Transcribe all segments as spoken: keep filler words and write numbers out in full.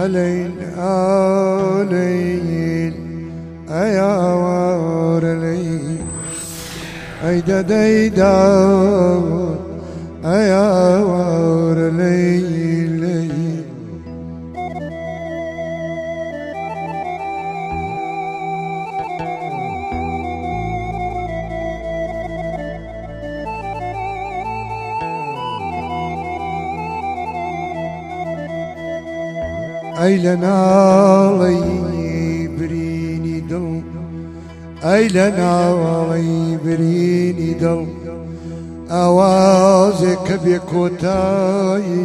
علين علين أيا ورلي أيدا ديدا أيا ورلي لي أيلنا لي بريني دل أيلنا لي بريني دل أوازك بيكوتاي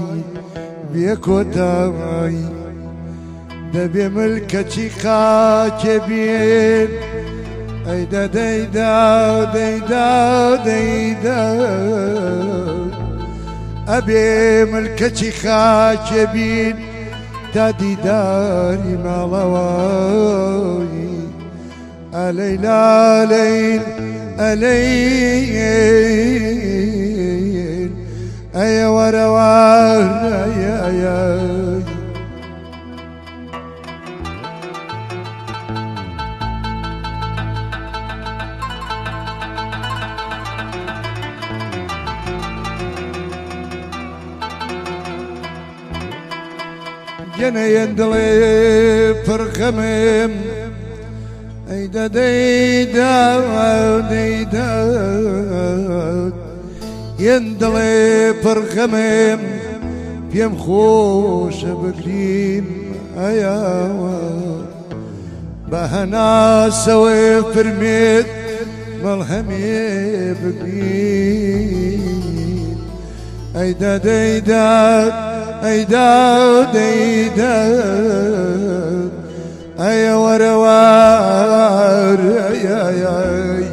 بيكوتاي دبي ملكتي كاتبين أيدا ديدا ديدا ديدا أبي ملكتي كاتبين تادي داري مالواي أليلا ليل أليل أيا وروان أيا أيا جنا يندلي فرخمم أيدا ديدا ديدا يندلي فرخمم بيم خوش بقريم أيا بهنا سوي فرميت ملهمي بقريم أيدا ديدا أيدا ديدا أيا وروار أيا أيا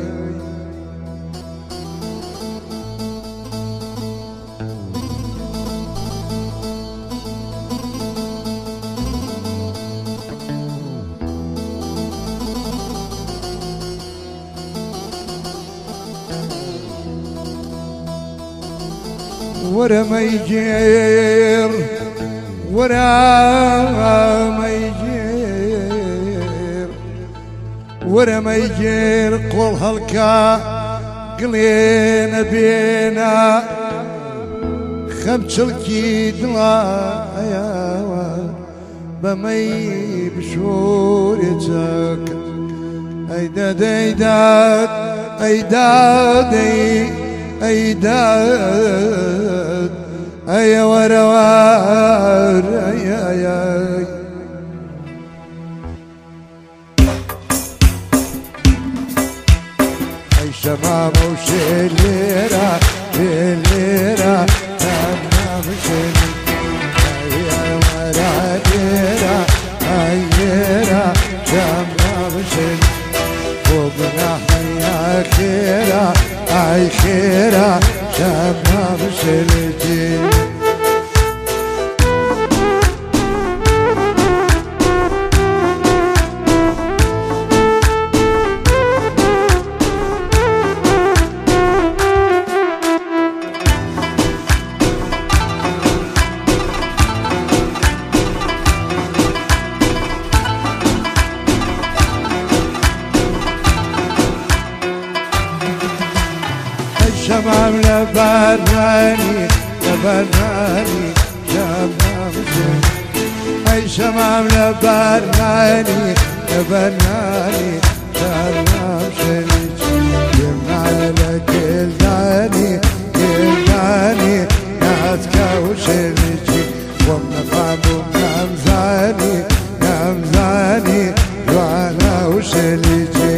ورا ما يجير ورا ما يجير ورا ما يجير قول هلكا قلينا بينا خمس الكيد لا يا بمي بشورتك أيدا ديداد أيدا دي أيداد أيا وروار أيا أيا أي شمام وشليرة شليرة تمام شليرة أيا وراديرة أيرة تمام شليرة فوقنا يا خيرة أي خيرة شمام شليرة شمام لبناني لبناني شمام شلي أي شمام لبناني لبناني شمام شلي يمنع لك الداني الداني ناسكا وشلي ومنفعبو نمزاني نمزاني وانا وشلي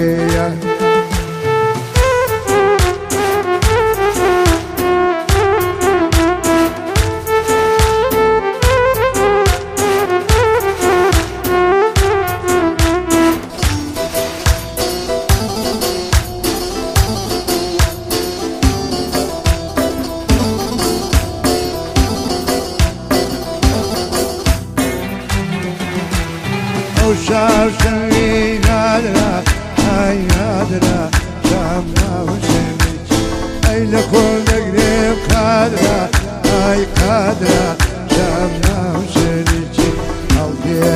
وشاف شمي نادرة أي نادرة شامنا وشميت أي لكل قريب قادرة أي قادرة شامنا وشميت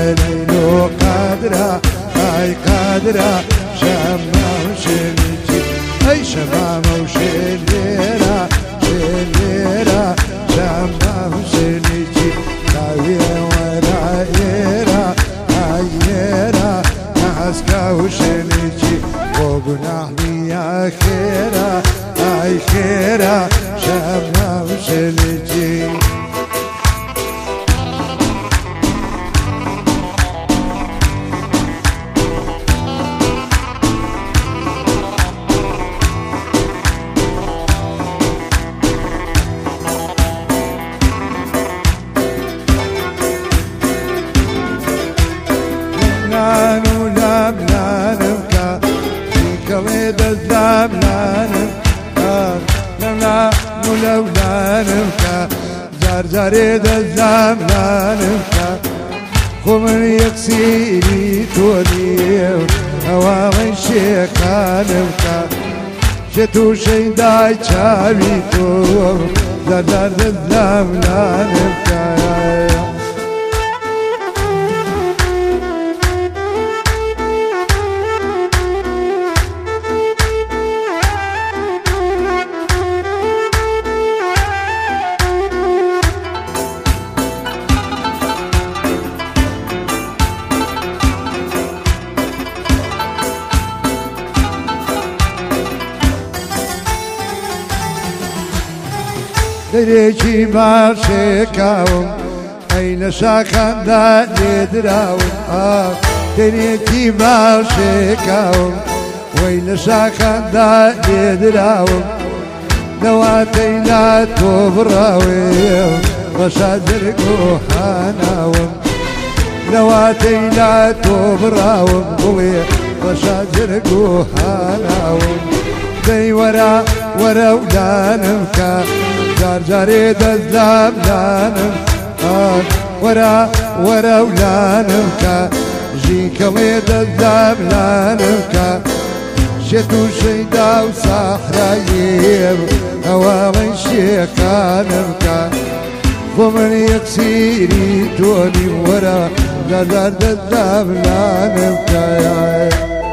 قادرة هاي قادرة شمامة وشلتي أي شمامة وشليرة شليرة شمامة وشلتي خاوية ورايرة هايرة نعسكا وشلتي وقناحني يا خيرة هاي خيرة شمامة وشلتي لانو لاملانمكا قليد الزاملانمكا لانو لولانمكا زار زاريد الزاملانمكا خمن يكسيري توليو هواغن شيخانمكا شتو شيداي چاويتو زار زار الزاملانمكا دريجي ماشيكاوم أين شاخان دا لدراوم آه دريجي ماشيكاوم وين شاخان دا لدراوم نواتينا توبراويم وشادرقو حاناوم نواتينا توبراوم قوي وشادرقو حاناوم دي ورا ورا ولانمكا جار جاري دزلام لانم آه ورا ورا ولانمكا جي كلي دزلام لانمكا شتو شيدا وصحرايب هواغن شيخانمكا ومن يكسيري توني ورا جار جار دزلام لانمكا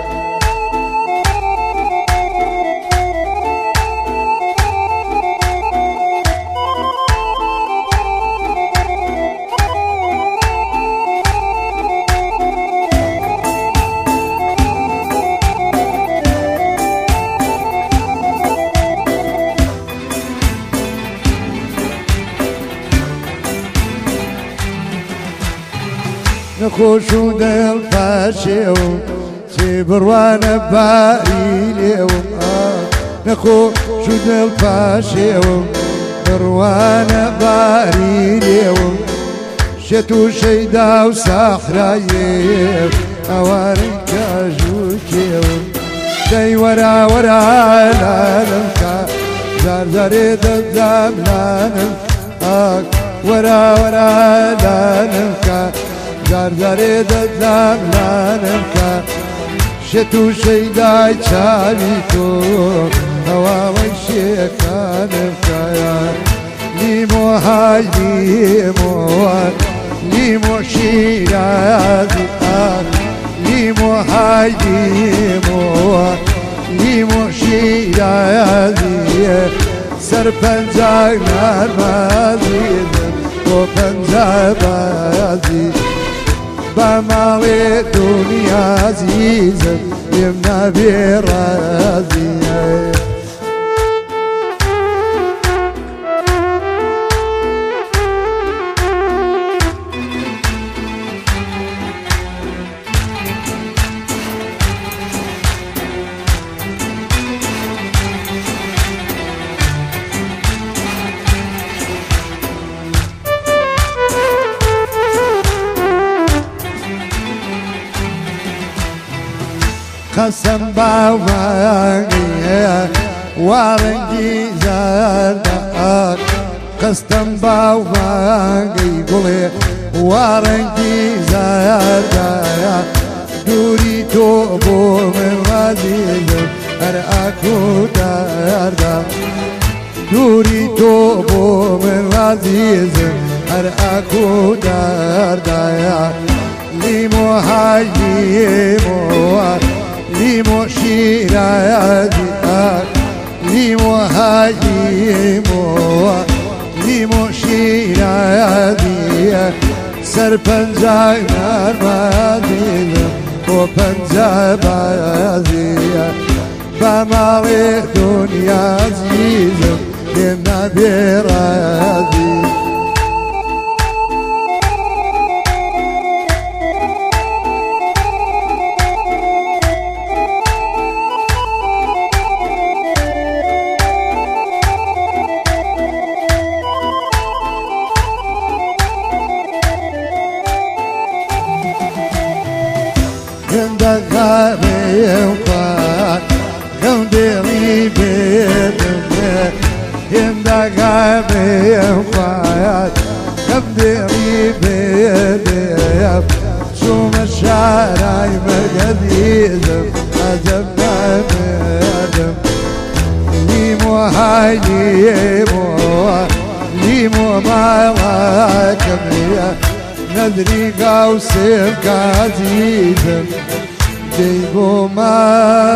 نخوشو دل فاشيو سيبروانا باريليو نخوشو دل فاشيو بروانا باريليو شتو شيدا وصحرايب اوارن كاجوكيو داي ورا ورا لانمكا زار زاري دزام لانم ورا ورا لانمكا زار زاري دزام لانمكا شتو شيداي چاويتو هوا وشيكانمكا ليمو هاي ليمو ليمو شيرازي ليمو هاي ليمو ليمو شيرازي سر پنجاق نرمازي و پنجاق بازي بمالي دنيا عزيزة يمنا برازي قسم باوانگی وارنگی زردار قسم باوانگی گلی وارنگی زردار دوری تو بو من عزیزم هر اکو دردم دوری تو بو من عزیزم هر اکو دردم لیمو هايمو ليمو شيرادي ليمو هايمو ليمو شيرادي سر پنجای نرمادی و پنجای بازی با مالی دنیا عزیزم یم نبیرادی Ganda gabe pa, ganda libe me. Ganda gabe pa, ganda libe me. Shuma sharay mergadizem, azam namadem. Limo haylimo, limo malakamiya. ندري قوسك عزيزا جيبو ما